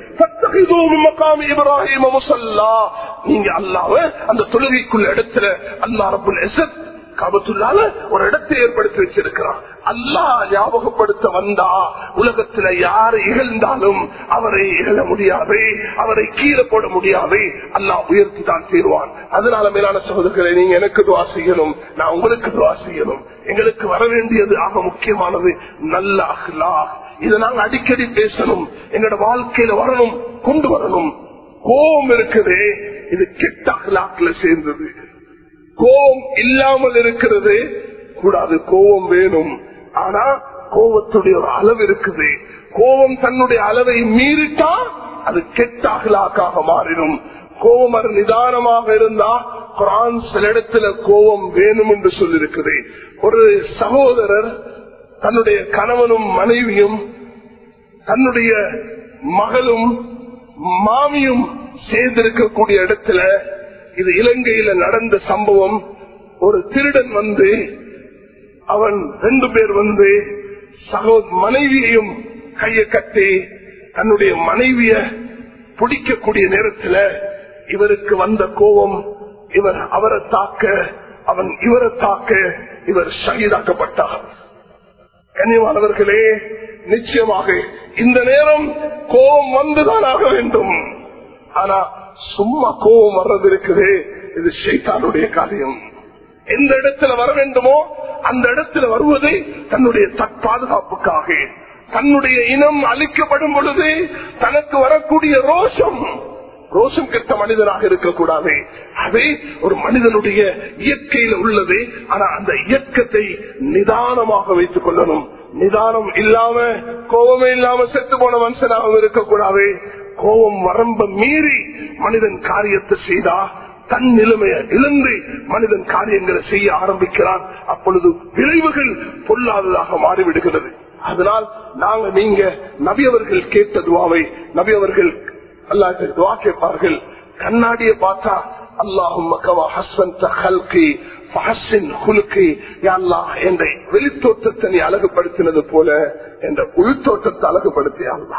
இப்ராஹிம முஸல்லா. நீங்க அல்லாஹ்வை அந்த தொழுகைக்குள்ள இடத்துல அல்லாஹ் ரப்புல் இஸ்ஸத் காபத்துல்லாஹ்ல ஒரு இடத்தை ஏற்படுத்தி வச்சிருக்கிறான். அல்லாஹ் ஞாபகப்படுத்த வந்தா உலகத்துல யாரு இகழ்ந்தாலும் அவரை இகழ முடியாது, அவரை கீழே போட முடியாது. அல்லாஹ் உயர்த்தி தான் தீர்வான். அதனால மேலான சகோதரர்களை, நீங்க எனக்கு துஆ செய்யணும், நான் உங்களுக்கு துஆ செய்யணும். எங்களுக்கு வர வேண்டியது ஆக முக்கியமானது நல்ல அக்லாக். இதை நாங்க அடிக்கடி பேசணும், எங்களோட வாழ்க்கையில வரணும், கொண்டு வரணும். கோபம் இருக்குது, இது கெட்ட அக்லாக்ல சேர்ந்தது. கோபம் இல்லாமல் இருக்கிறது கூடாது, கோபம் வேணும். ஆனா கோபத்துடைய ஒரு அளவு இருக்குது. கோபம் தன்னுடைய அளவை மீறிட்டா அது கெட்ட அகலாக்காக மாறிடும். கோபம் அது நிதானமாக இருந்தா, குர்ஆன் சில இடத்துல கோபம் வேணும் என்று சொல்லிருக்குது. ஒரு சகோதரர் தன்னுடைய கணவனும் மனைவியும் தன்னுடைய மகளும் மாமியும் சேர்ந்திருக்கக்கூடிய இடத்துல, இது இலங்கையில நடந்த சம்பவம். ஒரு திருடன் வந்து, அவன் ரெண்டு பேர் வந்து சகோ மனைவியையும் கையை கட்டி தன்னுடைய மனைவிய பிடிக்கக்கூடிய நேரத்தில் இவருக்கு வந்த கோபம், இவர் அவரை தாக்க, அவன் இவரை தாக்க, இவர் ஷஹீதாக்கப்பட்டார். கண்ணியமானவர்களே, நிச்சயமாக இந்த நேரம் கோபம் வந்துதான் ஆக வேண்டும். ஆனா சும்மா கோபம் வர்றது இருக்குது, இது ஷைத்தானுடைய காரியம். எந்த இடத்துல வர வேண்டுமோ அந்த இடத்துல வருவதை தன்னுடைய தற்பாதுகாப்புக்காக, தன்னுடைய இனம் அழிக்கப்படும் பொழுது தனக்கு வரக்கூடிய ரோஷம், ரோஷம் கெட்ட மனிதனாக இருக்கக்கூடாது. அது ஒரு மனிதனுடைய இயற்கையில் உள்ளது. ஆனா அந்த இயக்கத்தை நிதானமாக வைத்துக் கொள்ளணும். நிதானம் இல்லாம, கோபமே இல்லாம செத்து போன மனுஷனாகவும் இருக்கக்கூடாது. கோபம் வரம்ப மீறி மனிதன் காரியத்தை செய்தா தன் நிலைமையை இழந்து மனிதன் காரியங்களை செய்ய ஆரம்பிக்கிறான். அப்பொழுது விளைவுகள் பொல்லாததாக மாறிவிடுகிறது. அதனால் நாங்க நீங்க நபி அவர்கள் கேட்ட துவாவை, நபி அவர்கள் அல்லாஹ் துவா கேட்பார்கள். கண்ணாடியை பார்த்தா அல்லாஹும்ம கமா ஹஸ்ஸன்த ஹல்கி ஃபஹஸ்ஸின் குலுகி, யா அல்லாஹ் என்ற வெளித்தோற்றத்தை நீ அழகுபடுத்தினது போல என்ற உள்தோற்றத்தை அழகுபடுத்திய அல்லாஹ்.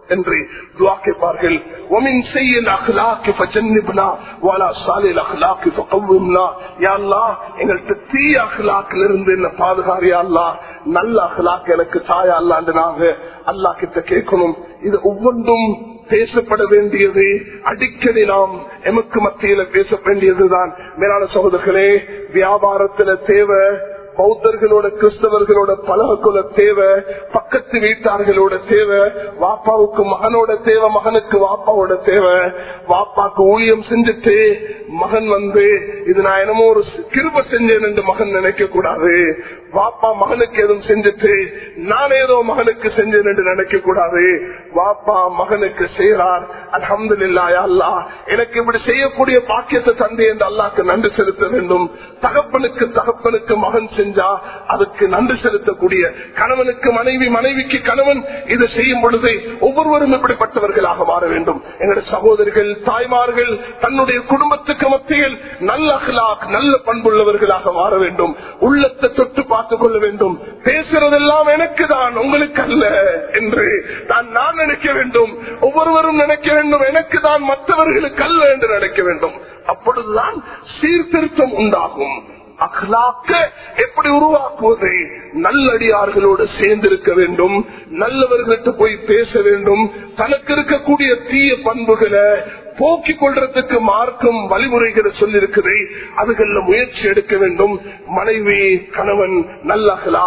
என்று துஆ கேட்பார்கள். வமின் ஸய்யில் அக்லாகி ஃபஜன்னிப்னா வலா ஸாலில் அக்லாகி ஃபகவ்விம்னா. யா அல்லாஹ், எங்களுக்கு தீய அக்லாக்ல இருந்து என்ன பாதுகாரு யா அல்லாஹ், நல்ல அக்லாக் எனக்கு தாயா அல்லாஹ்னு நாங்க அல்லாஹ் கிட்ட கேட்கணும். இது ஒவ்வொன்றும் பேசப்பட வேண்டியது, அடிக்கடி நாம் எமக்கு மத்தியில பேச வேண்டியதுதான். மேலான சகோதரர்களே, வியாபாரத்துல தேவை, பௌத்தர்களோட கிறிஸ்தவர்களோட பழகக்குள்ள தேவை, பக்கத்து வீட்டார்களோட தேவை, வாப்பாவுக்கு மகனோட தேவை, மகனுக்கு வாப்பாவோட தேவை. வாப்பாக்கு ஊழியம் செஞ்சுட்டு மகன் வந்து இது நான் என்னமோ ஒரு கிருப செஞ்சேன் என்று மகன் நினைக்க கூடாது. வாப்பா மகனுக்கு எதுவும் செஞ்சுட்டு நான் ஏதோ மகனுக்கு செஞ்சேன் என்று நினைக்க கூடாது. வாப்பா மகனுக்கு செய்யறார், அல்ஹம்துலில்லாஹ் யா அல்லாஹ் எனக்கு இப்படி செய்யக்கூடிய பாக்கியத்தை தந்தை என்று அல்லாஹ்க்கு நன்றி செலுத்த வேண்டும். தகப்பனுக்கு தகப்பனுக்கு மகன் செஞ்சா அதுக்கு நன்றி செலுத்தக்கூடிய, கணவனுக்கு மனைவி, மனைவிக்கு கணவன் இதை செய்யும் பொழுது ஒவ்வொருவரும் இப்படிப்பட்டவர்களாக மாற வேண்டும். எங்களுடைய சகோதரிகள், தாய்மார்கள் தன்னுடைய குடும்பத்துக்கு மத்தியில் நல்ல அக்லாக், நல்ல பண்புள்ளவர்களாக மாற வேண்டும். உள்ளத்தை தொட்டு பார்த்துக் கொள்ள வேண்டும். பேசுறதெல்லாம் எனக்கு தான், உங்களுக்கு அல்ல என்று தான் நான் நினைக்க வேண்டும். ஒவ்வொருவரும் நினைக்க வேண்டும், எனக்கு தான், மற்றவர்களுக்கு அல்ல என்று நினைக்க வேண்டும். அப்பொழுதுதான் சீர்திருத்தம் உண்டாகும். அக்லாக்க எப்படி உருவாக்குவது? நல்லடியார்களோடு சேர்ந்திருக்க வேண்டும், நல்லவர்களுக்கு போய் பேச வேண்டும், தனக்கு இருக்கக்கூடிய தீய பண்புகளை போக்கிக் கொள்றதுக்கு மார்க்கம் வழிமுறைகளை சொல்லிருக்குது, அதுகள்ல முயற்சி எடுக்க வேண்டும். மனைவி கணவன் நல்லகளா,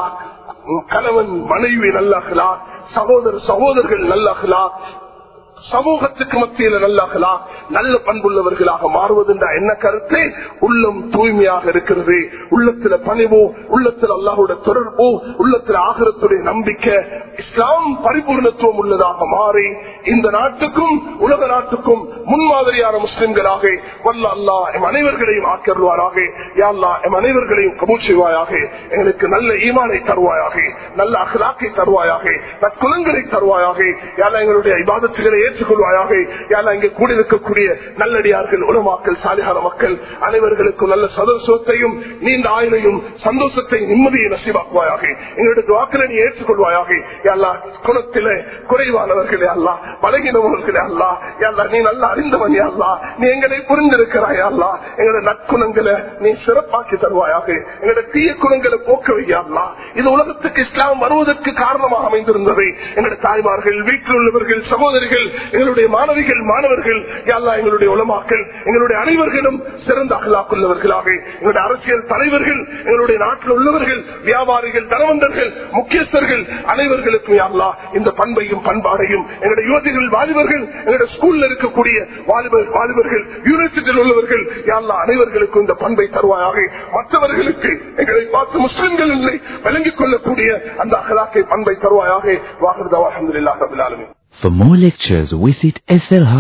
கணவன் மனைவி நல்லகளா, சகோதர சகோதரர்கள் நல்லகளா, சமூகத்துக்கு மத்தியில நல்லகளா, நல்ல பண்புள்ளவர்களாக மாறுவதுண்டா என்ன கருத்து? உள்ளம் தூய்மையாக இருக்கிறது, உள்ளத்துல பணிவோ, உள்ளத்துல அல்லாஹ்வுடைய தொடர்போ, உள்ளத்துல ஆகிரத்துடைய நம்பிக்கை, இஸ்லாம் பரிபூர்ணத்துவம் உள்ளதாக மாறி இந்த நாட்டுக்கும் உலக நாட்டுக்கும் முன்மாதிரியான முஸ்லிம்களாக வல்ல அல்லாஹ் எம் அனைவர்களையும் ஆக்கிடுவாராக. யா அல்லாஹ் எம் அனைவர்களையும் கபூல் செய்வாயாக. எங்களுக்கு நல்ல ஈமானை தருவாயாக, நல்ல அக்லாக்கை தருவாயாக, நற்குணங்களை தருவாயாக. யா அல்லாஹ் எங்களுடைய இபாதத்துகளை ஏற்றுக்கொள்வாயாக. யா அல்லாஹ் இங்கே கூடியிருக்கக்கூடிய நல்லடியார்கள், உலமாக்கள், சாலிஹான மக்கள் அனைவர்களுக்கும் நல்ல சந்தோஷத்தையும் நீண்ட ஆயுளையும் சந்தோஷத்தையும் நிம்மதியை நசீபாக்குவாயாக. எங்களுடைய துஆக்களை நீ ஏற்றுக்கொள்வாயாக. யா அல்லாஹ் குணத்திலே குறைவானவர்களே அல்லாஹ், பலகீனவர்களே அல்லாஹ், யா அல்லாஹ் நீ நல்லா அறிந்தவன் யா அல்லாஹ், நீ எங்களை புரிந்திருக்கிறாய் யா அல்லாஹ். எங்களுடைய நற்குணங்களை நீ சிறப்பாக்கி தருவாயாக. எங்களுடைய தீய குணங்களை போக்கவையா அல்லாஹ். இது உலகத்துக்கு இஸ்லாம் வருவதற்கு காரணமாக அமைந்திருந்தது. எங்களுடைய தாய்மார்கள், வீட்டில் உள்ளவர்கள், சகோதரிகள், எங்களுடைய மாணவிகள், மாணவர்கள், யா அல்லாஹ் எங்களுடைய உலமாக்கள், எங்களுடைய அனைவர்களும் சிறந்த அக்லாக் உள்ளவர்களாக, எங்களுடைய அரசியல் தலைவர்கள், எங்களுடைய நாட்டில் உள்ளவர்கள், வியாபாரிகள், தனவந்தர்கள், முக்கியஸ்தர்கள் அனைவர்களுக்கும் யா அல்லாஹ் இந்த பண்பையும் பண்பாடையும், எங்களுடைய யுவதிகள், வாலிபர்கள், எங்களுடைய ஸ்கூல்ல இருக்கக்கூடிய வாலிபர் வாலிபர்கள், யூனிவர்சிட்டியில் உள்ளவர்கள், யா அல்லாஹ் அனைவர்களுக்கும் இந்த பண்பை தருவாயாக. மற்றவர்களுக்கு எங்களை பார்த்து முஸ்லிம்கள் இல்லை விளங்கிக் கொள்ளக்கூடிய அந்த அக்லாக்கை பண்பை தருவாயாக. வாஹிர் தஅவானா அல்ஹம்துலில்லாஹி ரப்பில் ஆலமீன். For more lectures, visit S L